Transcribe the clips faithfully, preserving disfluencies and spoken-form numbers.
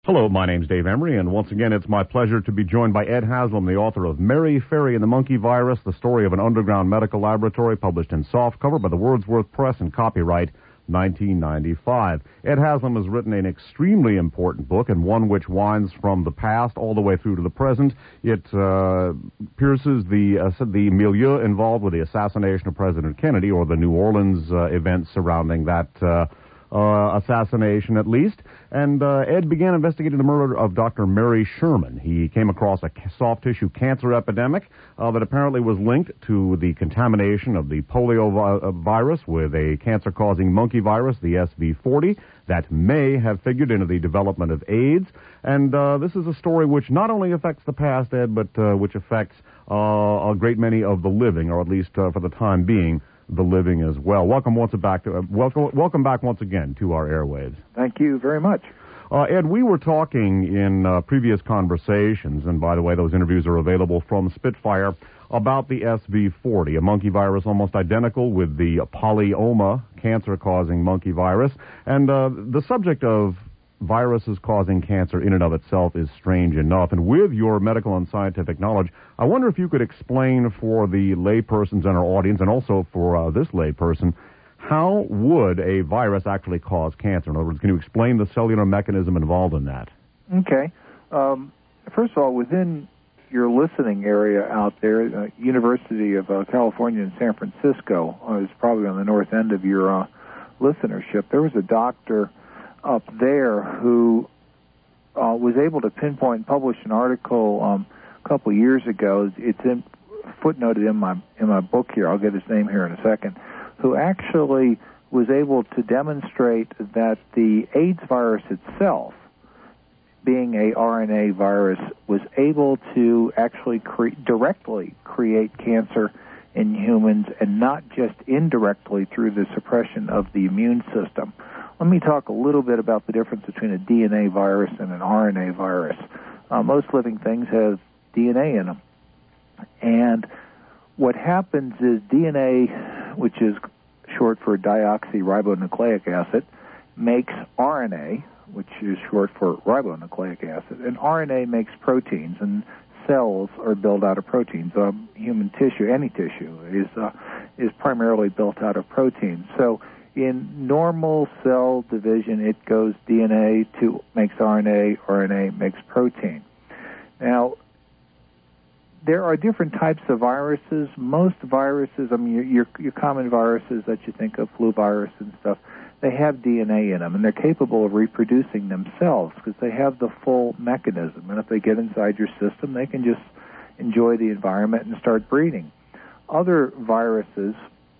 Hello, my name's Dave Emery, and once again, it's my pleasure to be joined by Ed Haslam, the author of Mary, Fairy, and the Monkey Virus, the story of an underground medical laboratory, published in softcover by the Wordsworth Press and copyright nineteen ninety-five. Ed Haslam has written an extremely important book, and one which winds from the past all the way through to the present. It uh, pierces the uh, the milieu involved with the assassination of President Kennedy, or the New Orleans uh, events surrounding that uh, uh, assassination, at least. And uh, Ed began investigating the murder of Doctor Mary Sherman. He came across a soft tissue cancer epidemic uh, that apparently was linked to the contamination of the polio vi- virus with a cancer-causing monkey virus, the S V forty, that may have figured into the development of AIDS. And uh, this is a story which not only affects the past, Ed, but uh, which affects uh, a great many of the living, or at least uh, for the time being, the living as well. Welcome once back to uh, welcome welcome back once again to our airwaves. Thank you very much. Uh, Ed, we were talking in uh, previous conversations, and by the way, those interviews are available from Spitfire, about the S V forty, a monkey virus almost identical with the polyoma cancer-causing monkey virus. And uh, the subject of viruses causing cancer in and of itself is strange enough. And with your medical and scientific knowledge, I wonder if you could explain for the laypersons in our audience, and also for uh, this layperson, how would a virus actually cause cancer? In other words, can you explain the cellular mechanism involved in that? Okay. Um, first of all, within your listening area out there, uh, University of uh, California in San Francisco uh, is probably on the north end of your uh, listenership. There was a doctor up there who uh, was able to pinpoint and publish an article um, a couple of years ago. It's in, footnoted in my in my book here. I'll get his name here in a second. Who actually was able to demonstrate that the AIDS virus itself, being a R N A virus, was able to actually cre- directly create cancer in humans, and not just indirectly through the suppression of the immune system. Let me talk a little bit about the difference between a D N A virus and an R N A virus. Uh, most living things have D N A in them. And what happens is D N A, which is short for deoxyribonucleic acid, makes R N A, which is short for ribonucleic acid. And R N A makes proteins, and cells are built out of proteins. Um, human tissue, any tissue, is uh, is primarily built out of proteins. So in normal cell division, it goes D N A to makes R N A, R N A makes protein. Now, there are different types of viruses. Most viruses, I mean, your, your, your common viruses that you think of, flu virus and stuff, they have D N A in them, and they're capable of reproducing themselves because they have the full mechanism. And if they get inside your system, they can just enjoy the environment and start breeding. Other viruses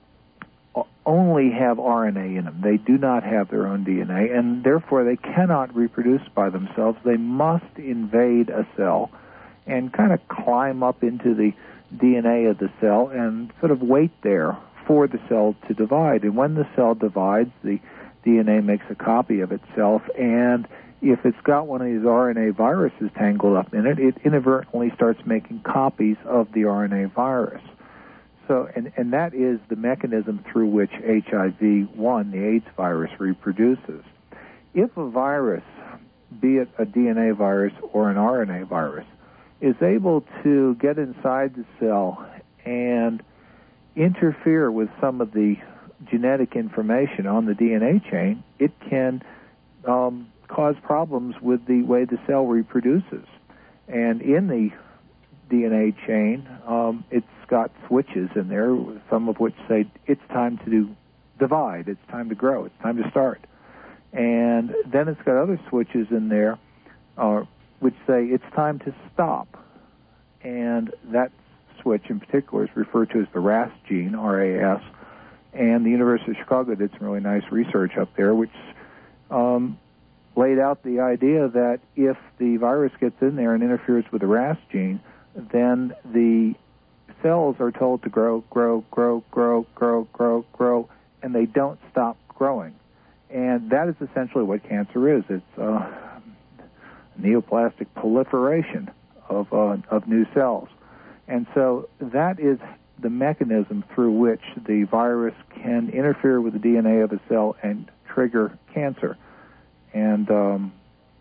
only have R N A in them. They do not have their own D N A, and therefore they cannot reproduce by themselves. They must invade a cell and kind of climb up into the D N A of the cell and sort of wait there for the cell to divide. And when the cell divides, the D N A makes a copy of itself, and if it's got one of these R N A viruses tangled up in it, it inadvertently starts making copies of the R N A virus. So, and, and that is the mechanism through which H I V one, the AIDS virus, reproduces. If a virus, be it a D N A virus or an R N A virus, is able to get inside the cell and interfere with some of the genetic information on the D N A chain, it can um, cause problems with the way the cell reproduces. And in the D N A chain, um, it's got switches in there, some of which say it's time to do, divide, it's time to grow, it's time to start. And then it's got other switches in there uh, which say it's time to stop. And that switch in particular is referred to as the R A S gene, R A S. And the University of Chicago did some really nice research up there, which um, laid out the idea that if the virus gets in there and interferes with the R A S gene, then the cells are told to grow, grow, grow, grow, grow, grow, grow, and they don't stop growing. And that is essentially what cancer is. It's uh, neoplastic proliferation of uh, of new cells. And so that is the mechanism through which the virus can interfere with the D N A of a cell and trigger cancer. And um,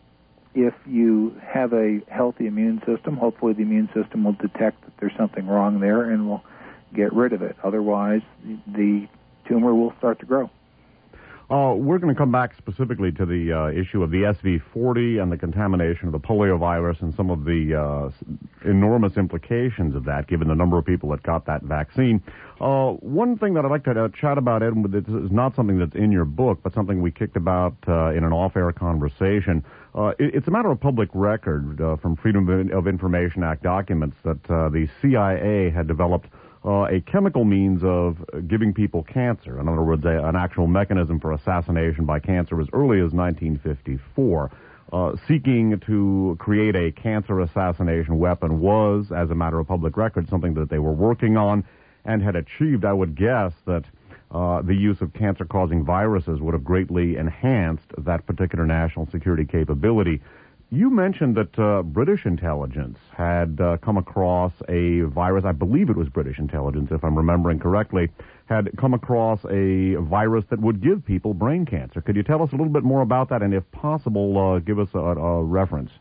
if you have a healthy immune system, hopefully the immune system will detect that there's something wrong there and will get rid of it. Otherwise, the tumor will start to grow. Uh, we're going to come back specifically to the uh, issue of the S V forty and the contamination of the poliovirus and some of the uh, enormous implications of that, given the number of people that got that vaccine. Uh, one thing that I'd like to uh, chat about, Ed, this is not something that's in your book, but something we kicked about uh, in an off-air conversation. Uh, it, it's a matter of public record uh, from Freedom of Information Act documents that uh, the C I A had developed Uh, a chemical means of giving people cancer. In other words, a, an actual mechanism for assassination by cancer as early as nineteen fifty-four. Uh, seeking to create a cancer assassination weapon was, as a matter of public record, something that they were working on and had achieved. I would guess that uh, the use of cancer-causing viruses would have greatly enhanced that particular national security capability. You mentioned that uh, British intelligence had uh, come across a virus, I believe it was British intelligence, if I'm remembering correctly, had come across a virus that would give people brain cancer. Could you tell us a little bit more about that, and if possible, uh, give us a, a reference?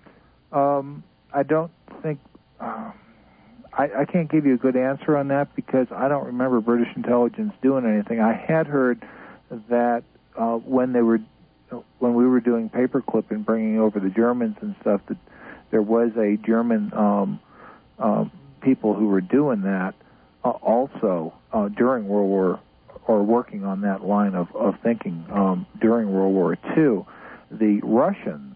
Um, I don't think... Uh, I, I can't give you a good answer on that because I don't remember British intelligence doing anything. I had heard that uh, when they were... when we were doing paperclip and bringing over the Germans and stuff, that there was a German um, uh, people who were doing that uh, also uh, during World War, or working on that line of, of thinking um, during World War Two. The Russians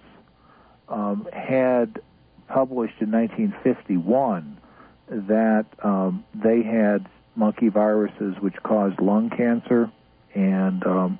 um, had published in nineteen fifty-one that um, they had monkey viruses which caused lung cancer and um,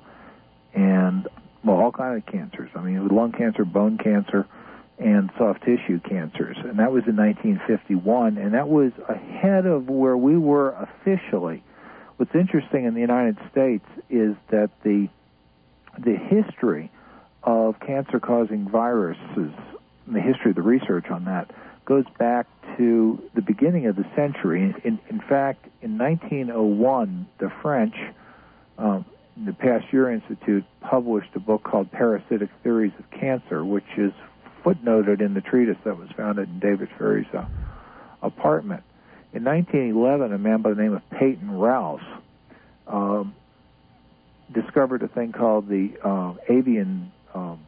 and well, all kinds of cancers. I mean, lung cancer, bone cancer, and soft tissue cancers. And that was in nineteen fifty-one, and that was ahead of where we were officially. What's interesting in the United States is that the the history of cancer-causing viruses, the history of the research on that, goes back to the beginning of the century. In, in fact, in nineteen oh one, the French... Um, the Pasteur Institute published a book called Parasitic Theories of Cancer, which is footnoted in the treatise that was found in David Ferry's uh, apartment. In nineteen eleven, a man by the name of Peyton Rouse um, discovered a thing called the uh, avian, um,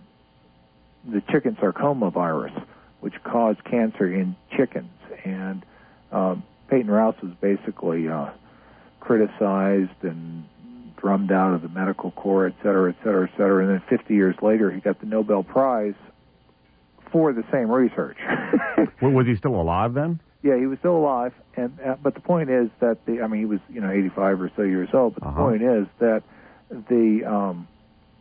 the chicken sarcoma virus, which caused cancer in chickens. And um, Peyton Rouse was basically uh, criticized and drummed out of the medical corps, et cetera, et cetera, et cetera. And then fifty years later, he got the Nobel Prize for the same research. Well, was he still alive then? Yeah, he was still alive. And uh, but the point is that the I mean, he was you know eighty-five or so years old. But the uh-huh. point is that the um,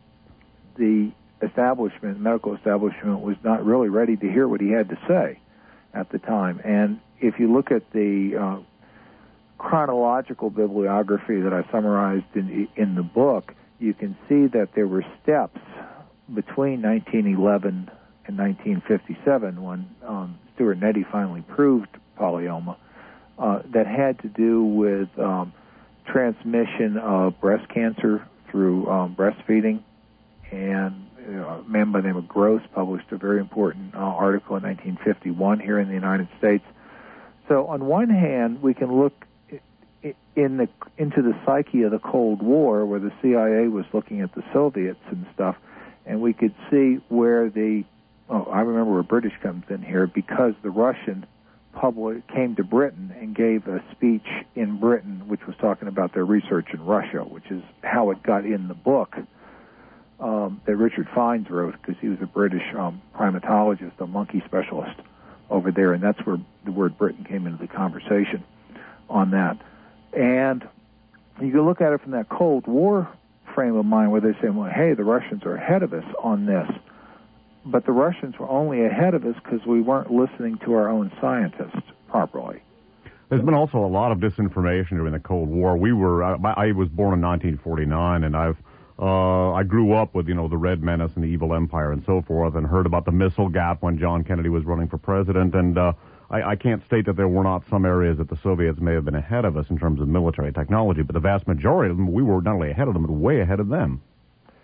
the establishment, medical establishment, was not really ready to hear what he had to say at the time. And if you look at the uh, chronological bibliography that I summarized in in the book, you can see that there were steps between nineteen eleven and nineteen fifty-seven, when um, Stuart Nettie finally proved polyoma, uh, that had to do with um, transmission of breast cancer through um, breastfeeding. And you know, a man by the name of Gross published a very important uh, article in nineteen fifty-one here in the United States. So on one hand, we can look in the into the psyche of the Cold War, where the C I A was looking at the Soviets and stuff, and we could see where the oh, I remember where British comes in here, because the Russian public came to Britain and gave a speech in Britain, which was talking about their research in Russia, which is how it got in the book um, that Richard Fiennes wrote, because he was a British um, primatologist, a monkey specialist over there, and that's where the word Britain came into the conversation on that. And you can look at it from that Cold War frame of mind, where they say, well, hey, the Russians are ahead of us on this. But the Russians were only ahead of us because we weren't listening to our own scientists properly. There's been also a lot of disinformation during the Cold War. We were, I, I was born in nineteen forty-nine, and I've, uh, I grew up with, you know, the Red Menace and the Evil Empire and so forth, and heard about the missile gap when John Kennedy was running for president, and, uh, I, I can't state that there were not some areas that the Soviets may have been ahead of us in terms of military technology, but the vast majority of them, we were not only ahead of them, but way ahead of them.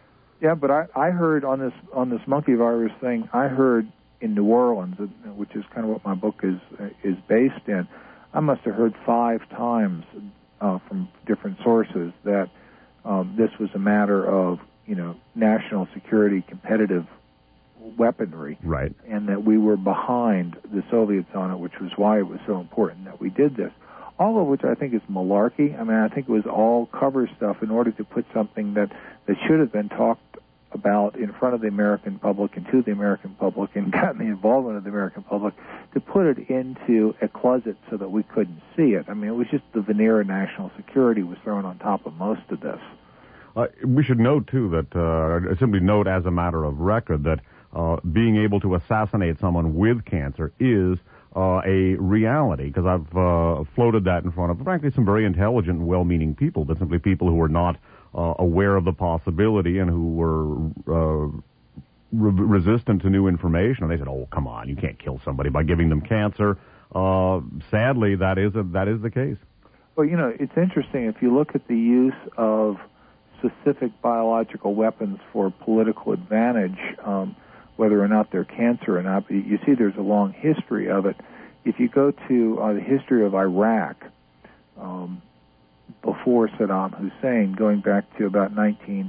Yeah, but I, I heard on this on this monkey virus thing, I heard in New Orleans, which is kind of what my book is is based in, I must have heard five times uh, from different sources that um, this was a matter of, you know, national security competitive weaponry, right, and that we were behind the Soviets on it, which was why it was so important that we did this. All of which I think is malarkey. I mean, I think it was all cover stuff in order to put something that, that should have been talked about in front of the American public and to the American public and gotten the involvement of the American public, to put it into a closet so that we couldn't see it. I mean, it was just the veneer of national security was thrown on top of most of this. Uh, we should note, too, that, uh, simply note as a matter of record, that uh, being able to assassinate someone with cancer is Uh, a reality, because I've uh, floated that in front of, frankly, some very intelligent and well-meaning people, but simply people who were not uh, aware of the possibility and who were uh, re- resistant to new information. And they said, "Oh, come on, you can't kill somebody by giving them cancer." Uh, sadly, that is a, that is the case. Well, you know, it's interesting if you look at the use of specific biological weapons for political advantage. Um, whether or not they're cancer or not, but you see there's a long history of it. If you go to uh, the history of Iraq, um, before Saddam Hussein, going back to about nineteen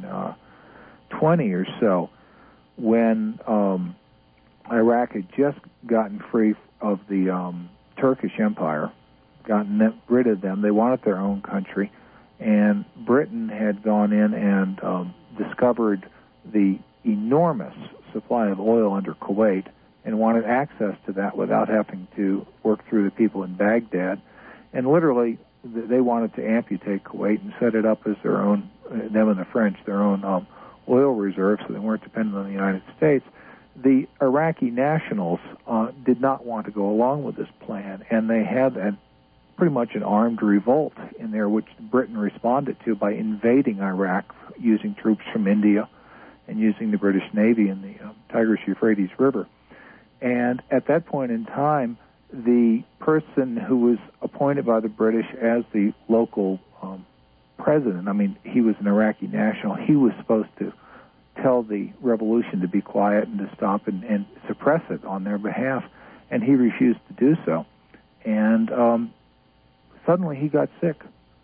twenty or so, when um, Iraq had just gotten free of the um, Turkish Empire, gotten rid of them, they wanted their own country, and Britain had gone in and um, discovered the enormous supply of oil under Kuwait and wanted access to that without having to work through the people in Baghdad. And literally, they wanted to amputate Kuwait and set it up as their own, them and the French, their own um, oil reserve, so they weren't dependent on the United States. The Iraqi nationals uh, did not want to go along with this plan, and they had a, pretty much an armed revolt in there, which Britain responded to by invading Iraq using troops from India and using the British Navy in the um, Tigris-Euphrates River. And at that point in time, the person who was appointed by the British as the local um, president, I mean, he was an Iraqi national, he was supposed to tell the revolution to be quiet and to stop and, and suppress it on their behalf, and he refused to do so. And um, suddenly he got sick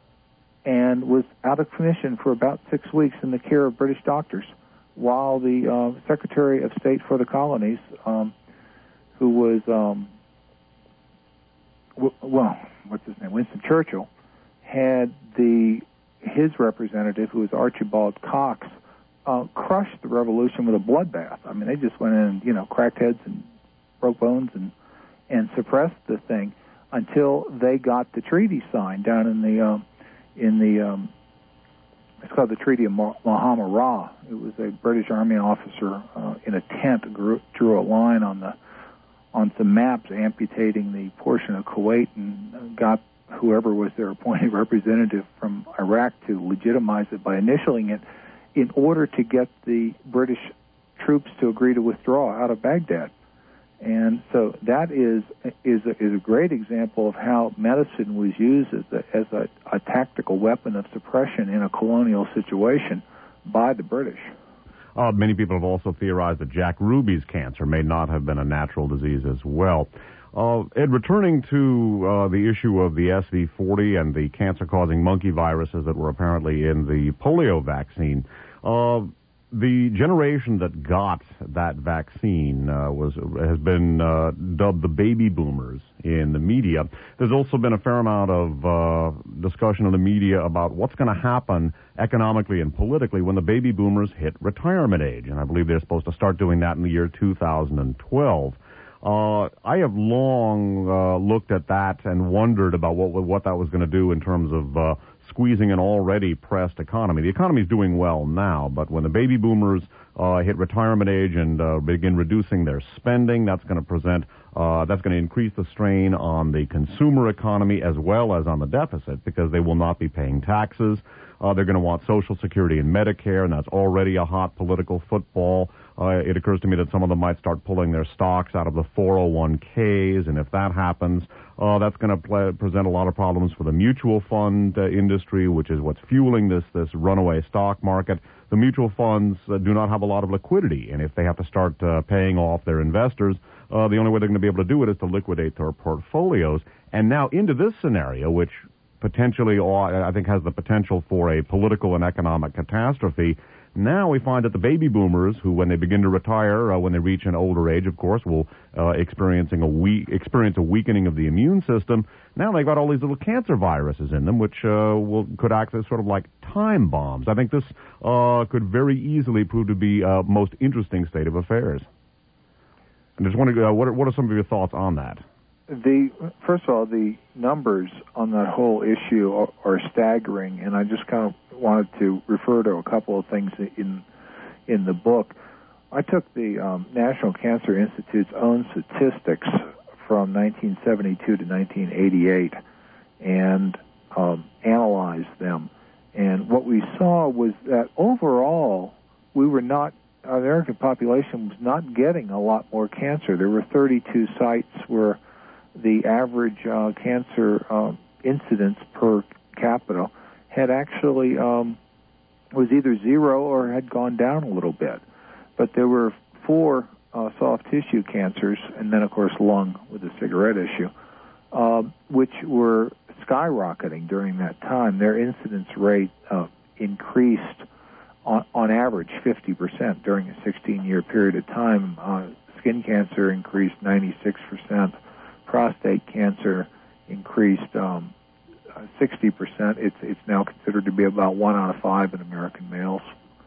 and was out of commission for about six weeks in the care of British doctors, while the uh, Secretary of State for the Colonies, um, who was, um, w- well, what's his name, Winston Churchill, had the his representative, who was Archibald Cox, uh, crushed the revolution with a bloodbath. I mean, they just went in and, you know, cracked heads and broke bones and, and suppressed the thing until they got the treaty signed down in the, um, in the, um, it's called the Treaty of Muhammad Ra. It was a British Army officer uh, in a tent drew, drew a line on the on some maps amputating the portion of Kuwait and got whoever was their appointed representative from Iraq to legitimize it by initialing it in order to get the British troops to agree to withdraw out of Baghdad. And so that is is a, is a great example of how medicine was used as a, as a, a tactical weapon of suppression in a colonial situation by the British. Uh, many people have also theorized that Jack Ruby's cancer may not have been a natural disease as well. Uh, Ed, returning to uh, the issue of the S V forty and the cancer-causing monkey viruses that were apparently in the polio vaccine, uh, the generation that got that vaccine uh, was has been uh, dubbed the baby boomers in the media. There's also been a fair amount of uh, discussion in the media about what's going to happen economically and politically when the baby boomers hit retirement age, and I believe they're supposed to start doing that in the year two thousand twelve. Uh, I have long uh, looked at that and wondered about what what that was going to do in terms of uh, squeezing an already pressed economy. The economy is doing well now, but when the baby boomers uh, hit retirement age and uh, begin reducing their spending, that's going to present, uh, that's going to increase the strain on the consumer economy as well as on the deficit because they will not be paying taxes. Uh, they're going to want Social Security and Medicare, and that's already a hot political football. Uh, it occurs to me that some of them might start pulling their stocks out of the four oh one k's, and if that happens, uh, that's going to pl- present a lot of problems for the mutual fund uh, industry, which is what's fueling this, this runaway stock market. The mutual funds uh, do not have a lot of liquidity, and if they have to start uh, paying off their investors, uh, the only way they're going to be able to do it is to liquidate their portfolios. And now into this scenario, which potentially, I think, has the potential for a political and economic catastrophe. Now we find that the baby boomers, who when they begin to retire, uh, when they reach an older age, of course, will uh, experiencing a we- experience a weakening of the immune system. Now they've got all these little cancer viruses in them, which uh, will could act as sort of like time bombs. I think this uh, could very easily prove to be a most interesting state of affairs. And just wondering, uh, what are, what are some of your thoughts on that? The first of all, the numbers on that whole issue are, are staggering, and I just kind of wanted to refer to a couple of things in in the book. I took the um, National Cancer Institute's own statistics from nineteen seventy-two to nineteen eighty-eight and um, analyzed them, and what we saw was that overall we were not. Our American population was not getting a lot more cancer. There were thirty-two sites where the average uh, cancer uh, incidence per capita had actually um, was either zero or had gone down a little bit. But there were four uh, soft tissue cancers, and then, of course, lung with the cigarette issue, um, which were skyrocketing during that time. Their incidence rate uh, increased on, on average fifty percent during a sixteen-year period of time. Uh, skin cancer increased ninety-six percent. Prostate cancer increased um, sixty percent. It's it's now considered to be about one out of five in American males.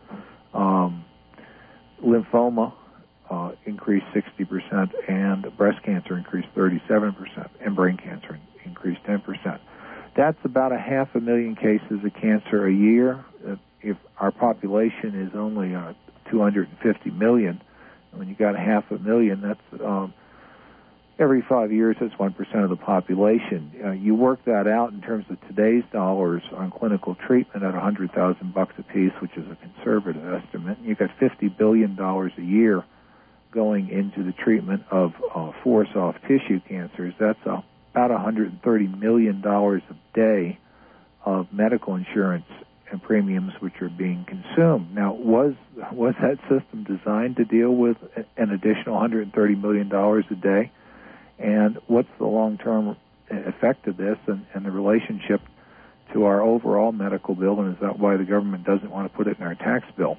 Um, lymphoma uh, increased sixty percent, and breast cancer increased thirty-seven percent, and brain cancer increased ten percent. That's about a half a million cases of cancer a year. Uh, if our population is only uh, two hundred fifty million, when you got a half a million, that's um, every five years, that's one percent of the population. Uh, you work that out in terms of today's dollars on clinical treatment at one hundred thousand bucks a piece, which is a conservative estimate. You've got fifty billion dollars a year going into the treatment of uh, four soft tissue cancers. That's uh, about one hundred thirty million dollars a day of medical insurance and premiums which are being consumed. Now, was was that system designed to deal with an additional one hundred thirty million dollars a day? And what's the long-term effect of this and, and the relationship to our overall medical bill, and is that why the government doesn't want to put it in our tax bill?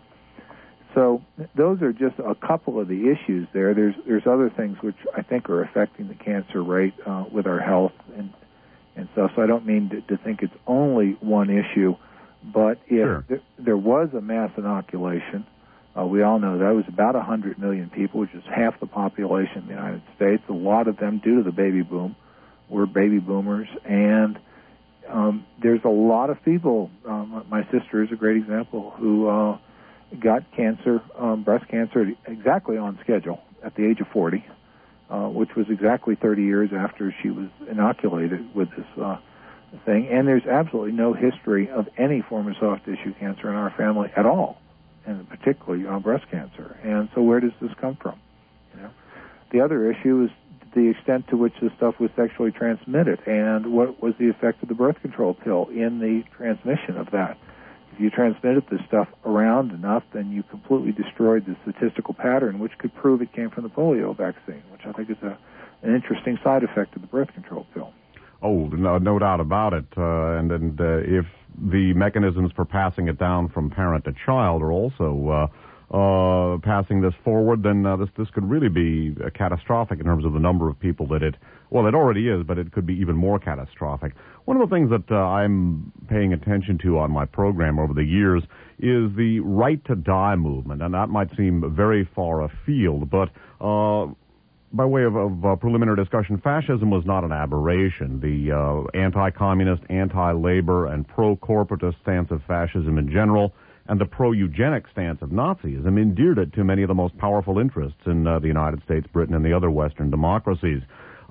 So those are just a couple of the issues there. There's there's other things which I think are affecting the cancer rate uh, with our health and and stuff. So I don't mean to, to think it's only one issue, but if sure. th- there was a mass inoculation, uh, we all know that it was about one hundred million people, which is half the population of the United States. A lot of them, due to the baby boom, were baby boomers, and um, there's a lot of people. Um, my sister is a great example who uh, got cancer, um, breast cancer, exactly on schedule at the age of forty, uh, which was exactly thirty years after she was inoculated with this uh, thing. And there's absolutely no history of any form of soft tissue cancer in our family at all, and particularly uh, breast cancer. And so where does this come from? You know? The other issue is the extent to which this stuff was sexually transmitted, and what was the effect of the birth control pill in the transmission of that. If you transmitted this stuff around enough, then you completely destroyed the statistical pattern, which could prove it came from the polio vaccine, which I think is a, an interesting side effect of the birth control pill. Oh, no, no doubt about it. Uh, and and uh, if the mechanisms for passing it down from parent to child are also uh, uh, passing this forward, then uh, this this could really be uh, catastrophic in terms of the number of people that it, well, it already is, but it could be even more catastrophic. One of the things that uh, I'm paying attention to on my program over the years is the right to die movement, and that might seem very far afield, but uh, by way of, of uh, preliminary discussion, fascism was not an aberration. The uh, anti-communist, anti-labor, and pro-corporatist stance of fascism in general, and the pro-eugenic stance of Nazism endeared it to many of the most powerful interests in uh, the United States, Britain, and the other Western democracies.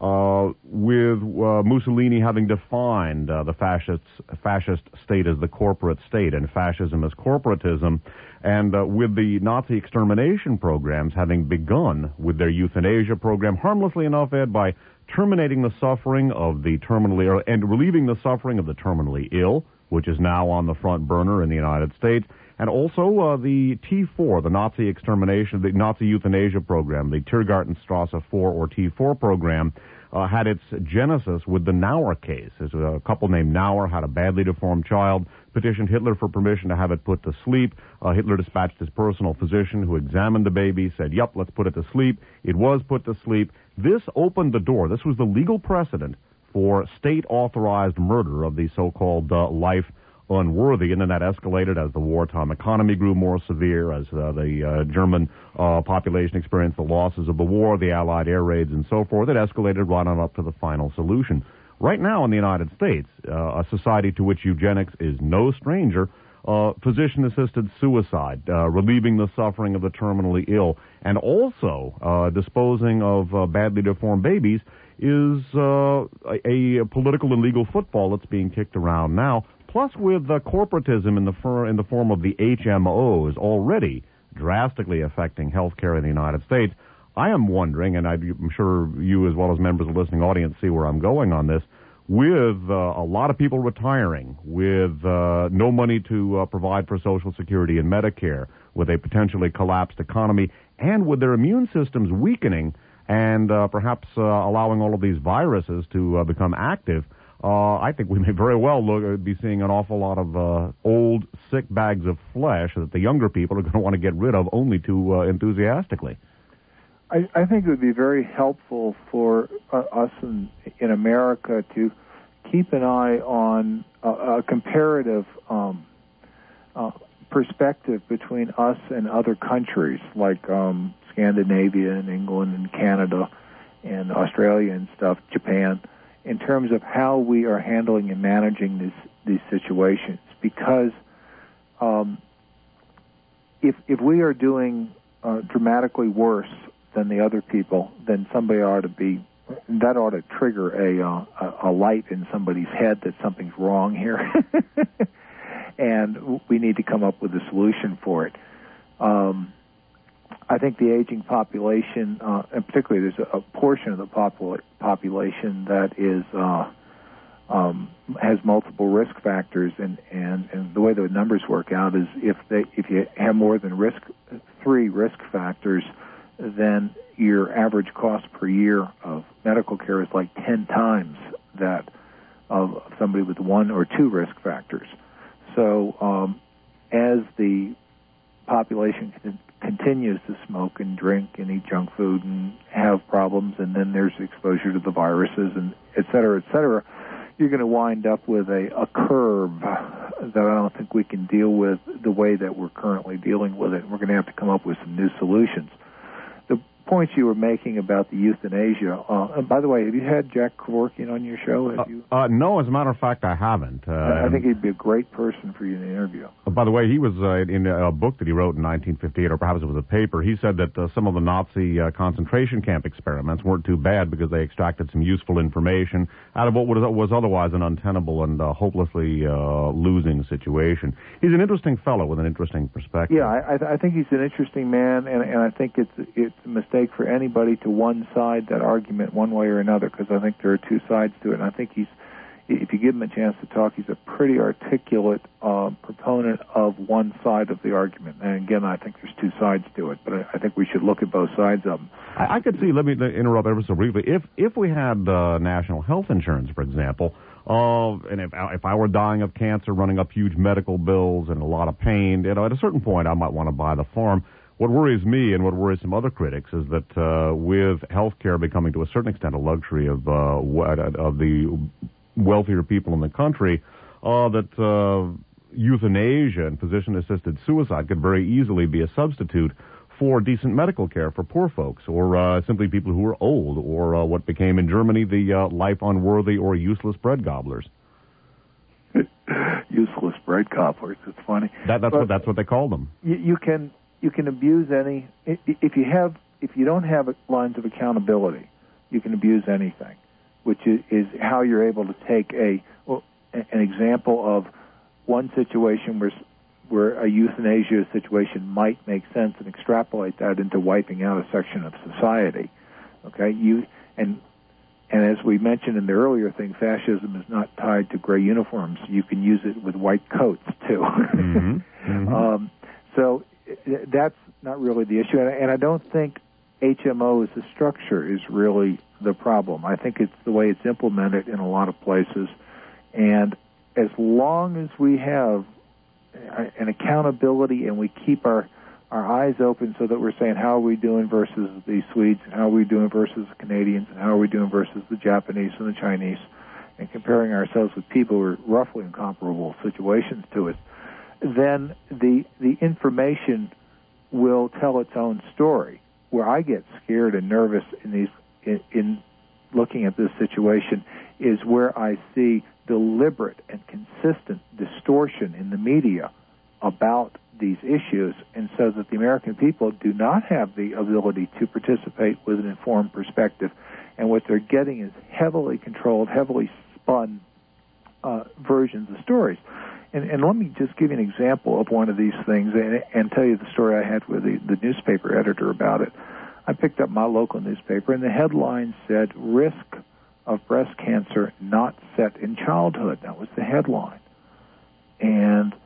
uh, with uh, Mussolini having defined uh, the fascist, fascist state as the corporate state and fascism as corporatism, and uh, with the Nazi extermination programs having begun with their euthanasia program, harmlessly enough, Ed, by terminating the suffering of the terminally ill and relieving the suffering of the terminally ill, which is now on the front burner in the United States, and also uh, the T four, the Nazi extermination, the Nazi euthanasia program, the Tiergartenstrasse four or T four program, uh, had its genesis with the Nauer case. There's a couple named Nauer had a badly deformed child, petitioned Hitler for permission to have it put to sleep. Uh, Hitler dispatched his personal physician who examined the baby, said, yep, let's put it to sleep. It was put to sleep. This opened the door. This was the legal precedent for state-authorized murder of the so-called uh, life unworthy, and then that escalated as the wartime economy grew more severe, as uh, the uh, German uh, population experienced the losses of the war, the Allied air raids, and so forth. It escalated right on up to the final solution. Right now in the United States, uh, a society to which eugenics is no stranger, uh, physician-assisted suicide, uh, relieving the suffering of the terminally ill, and also uh, disposing of uh, badly deformed babies is uh, a, a political and legal football that's being kicked around now. Plus, with uh, corporatism in the, fir- in the form of the H M Os already drastically affecting health care in the United States, I am wondering, and I'm sure you as well as members of the listening audience see where I'm going on this, with uh, a lot of people retiring, with uh, no money to uh, provide for Social Security and Medicare, with a potentially collapsed economy, and with their immune systems weakening and uh, perhaps uh, allowing all of these viruses to uh, become active, Uh, I think we may very well look, be seeing an awful lot of uh, old, sick bags of flesh that the younger people are going to want to get rid of only too uh, enthusiastically. I, I think it would be very helpful for uh, us in, in America to keep an eye on a, a comparative um, uh, perspective between us and other countries like um, Scandinavia and England and Canada and Australia and stuff, Japan, in terms of how we are handling and managing this, these situations. Because um, if if we are doing uh, dramatically worse than the other people, then somebody ought to be, that ought to trigger a, uh, a light in somebody's head that something's wrong here. And we need to come up with a solution for it. Um, I think the aging population, uh, and particularly there's a, a portion of the popul- population that is uh, um, has multiple risk factors, and, and, and the way the numbers work out is if they if you have more than risk three risk factors, then your average cost per year of medical care is like ten times that of somebody with one or two risk factors. So um, as the population can continues to smoke and drink and eat junk food and have problems, and then there's exposure to the viruses and et cetera, et cetera, you're going to wind up with a, a curve that I don't think we can deal with the way that we're currently dealing with it. We're going to have to come up with some new solutions. The points you were making about the euthanasia, uh, and by the way, have you had Jack Kevorkian on your show? Have uh, you? Uh, no, as a matter of fact, I haven't. Uh, I think he'd be a great person for you to interview. Uh, by the way, he was uh, in a book that he wrote in nineteen fifty-eight, or perhaps it was a paper. He said that uh, some of the Nazi uh, concentration camp experiments weren't too bad because they extracted some useful information out of what was, was otherwise an untenable and uh, hopelessly uh, losing situation. He's an interesting fellow with an interesting perspective. Yeah, I, I think he's an interesting man, and, and I think it's it's a mistake for anybody to one side that argument one way or another, because I think there are two sides to it. And I think he's, if you give him a chance to talk, he's a pretty articulate uh, proponent of one side of the argument. And again, I think there's two sides to it, but I, I think we should look at both sides of them. I, I could see, let me interrupt ever so briefly, if if we had uh, national health insurance, for example, uh, and if, if I were dying of cancer, running up huge medical bills and a lot of pain, you know, at a certain point I might want to buy the farm. What worries me and what worries some other critics is that uh, with health care becoming to a certain extent a luxury of uh, what, of the wealthier people in the country, uh, that uh, euthanasia and physician-assisted suicide could very easily be a substitute for decent medical care for poor folks, or uh, simply people who are old, or uh, what became in Germany the uh, life unworthy or useless bread gobblers. Useless bread gobblers. It's funny. That, that's but what that's what they call them. You, you can. You can abuse any, if you have, if you don't have lines of accountability, you can abuse anything, which is, is how you're able to take a well, an example of one situation where where a euthanasia situation might make sense and extrapolate that into wiping out a section of society. Okay, you and and as we mentioned in the earlier thing, fascism is not tied to gray uniforms. You can use it with white coats too. mm-hmm. Mm-hmm. Um, so that's not really the issue, and, and I don't think H M O as a structure is really the problem. I think it's the way it's implemented in a lot of places, and as long as we have an accountability and we keep our, our eyes open so that we're saying how are we doing versus the Swedes, and how are we doing versus the Canadians, and how are we doing versus the Japanese and the Chinese, and comparing ourselves with people who are roughly in comparable situations to us, then the the information will tell its own story. Where I get scared and nervous in these in, in looking at this situation is where I see deliberate and consistent distortion in the media about these issues, and so that the American people do not have the ability to participate with an informed perspective, and what they're getting is heavily controlled, heavily spun uh, versions of stories. And, and let me just give you an example of one of these things and, and tell you the story I had with the, the newspaper editor about it. I picked up my local newspaper, and the headline said, "Risk of breast cancer not set in childhood." That was the headline. And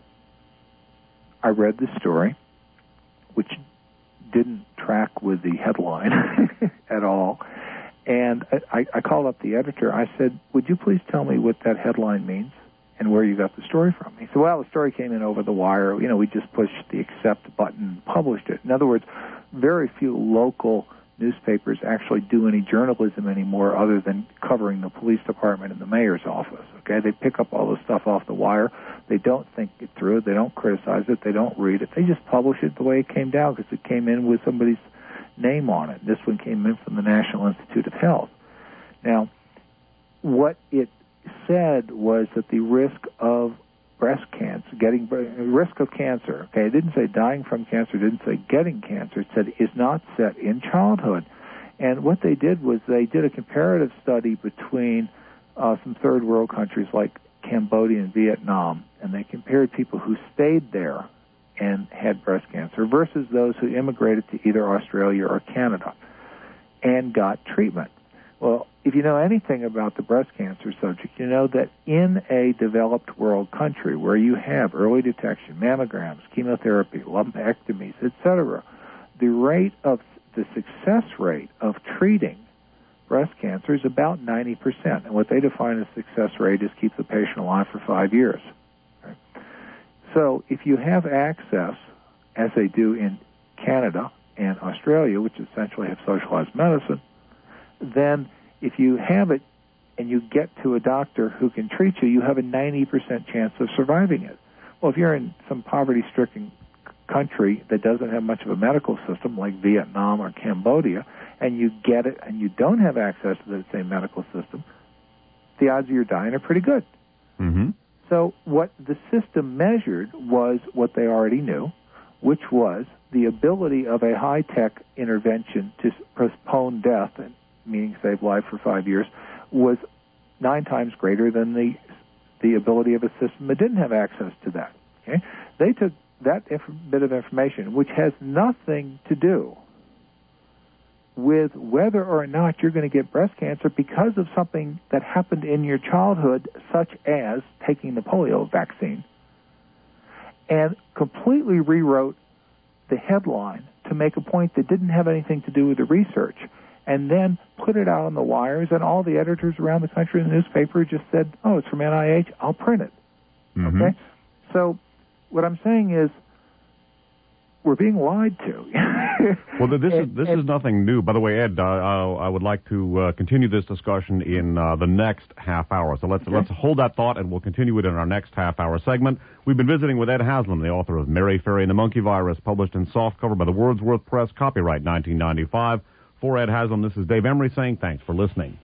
I read the story, which didn't track with the headline at all. And I, I called up the editor. I said, "Would you please tell me what that headline means and where you got the story from?" He said, "Well, the story came in over the wire. You know, we just pushed the accept button and published it." In other words, very few local newspapers actually do any journalism anymore other than covering the police department and the mayor's office. Okay, they pick up all the stuff off the wire. They don't think it through. They don't criticize it. They don't read it. They just publish it the way it came down because it came in with somebody's name on it. This one came in from the National Institute of Health. Now, what it said was that the risk of breast cancer, getting risk of cancer, okay, it didn't say dying from cancer, it didn't say getting cancer, it said is not set in childhood. And what they did was they did a comparative study between uh, some third world countries like Cambodia and Vietnam, and they compared people who stayed there and had breast cancer versus those who immigrated to either Australia or Canada and got treatment. Well, if you know anything about the breast cancer subject, you know that in a developed world country where you have early detection, mammograms, chemotherapy, lumpectomies, et cetera, the rate of the success rate of treating breast cancer is about ninety percent. And what they define as success rate is keep the patient alive for five years. Right? So if you have access, as they do in Canada and Australia, which essentially have socialized medicine, then if you have it and you get to a doctor who can treat you, you have a ninety percent chance of surviving it. Well, if you're in some poverty-stricken country that doesn't have much of a medical system like Vietnam or Cambodia, and you get it and you don't have access to the same medical system, the odds of you dying are pretty good. Mm-hmm. So what the system measured was what they already knew, which was the ability of a high-tech intervention to postpone death, meaning save life for five years, was nine times greater than the the ability of a system that didn't have access to that. Okay? They took that inf- bit of information, which has nothing to do with whether or not you're going to get breast cancer because of something that happened in your childhood, such as taking the polio vaccine, and completely rewrote the headline to make a point that didn't have anything to do with the research, and then put it out on the wires, and all the editors around the country in the newspaper just said, "Oh, it's from N I H, I'll print it." Mm-hmm. Okay? So what I'm saying is we're being lied to. Well, this and, is this and, is nothing new. By the way, Ed, uh, I would like to uh, continue this discussion in uh, the next half hour. So let's okay. let's hold that thought, and we'll continue it in our next half-hour segment. We've been visiting with Ed Haslam, the author of Mary Ferry and the Monkey Virus, published in softcover by the Wordsworth Press, copyright nineteen ninety-five. For Ed Haslam, this is Dave Emery saying thanks for listening.